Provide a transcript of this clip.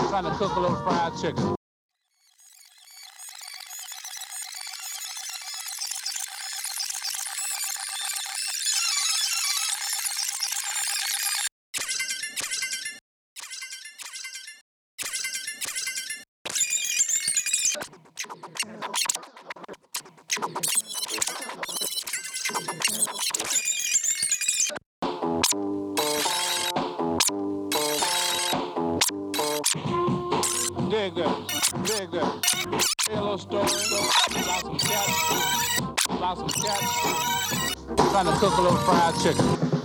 Trying to cook a little fried chicken. Very good. Very good. Tell a little story about some cats. About some cats. Trying to cook a little fried chicken.